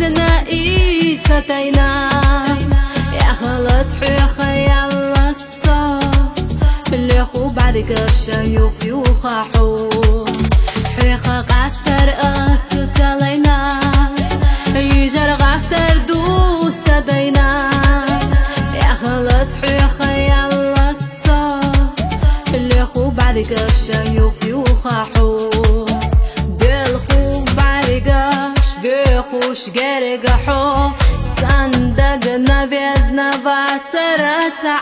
دقنا إيتتينا يا خلط خيال الصف اللي خو بعدك الشيوخ يوخحو حيخا قاستر أستلينا يجر غافتر دوس دينا يا خلط خيال الصف اللي خو بعدك الشيوخ يوخحو خوش گرگحو صندق نبیزنا باترا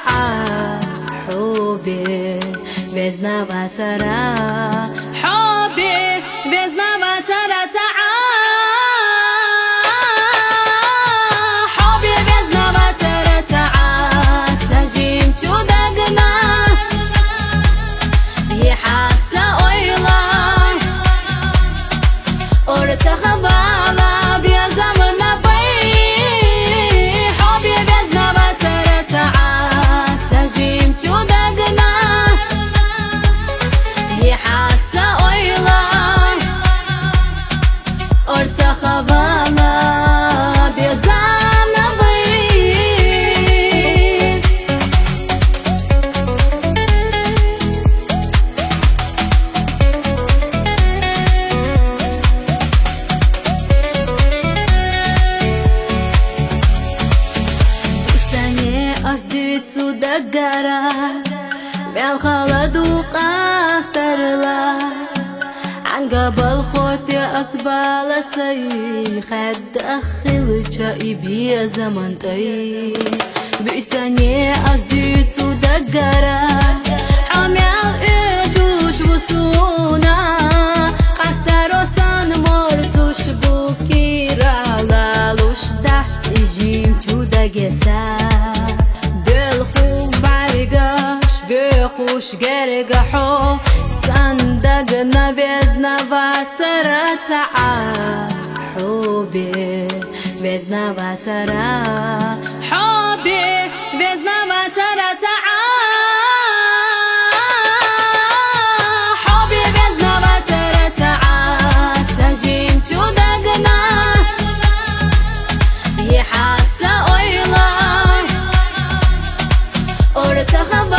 حبي بيزنا باترا حبي بيزنا باترا حبي بيزنا باترا سجين شودقنا يحاسا اويلا ورتخبالا أصديتو دقرا بالخلد وقاستر لا عن قبل خوتي أصبال سي خد أخل شايبي يا زمن طي بإساني أصديتو دقرا حميال إيجوش وسونا قاستر وصان مرتوش بوكيرا لالوش تحت جيم شو دقسا خوش گرگحو صندق نبیزنا باترا حبي بيزنا باترا حبي بيزنا باترا حبي بيزنا باترا سجين شودقنا يحاسا اويلا ورتخب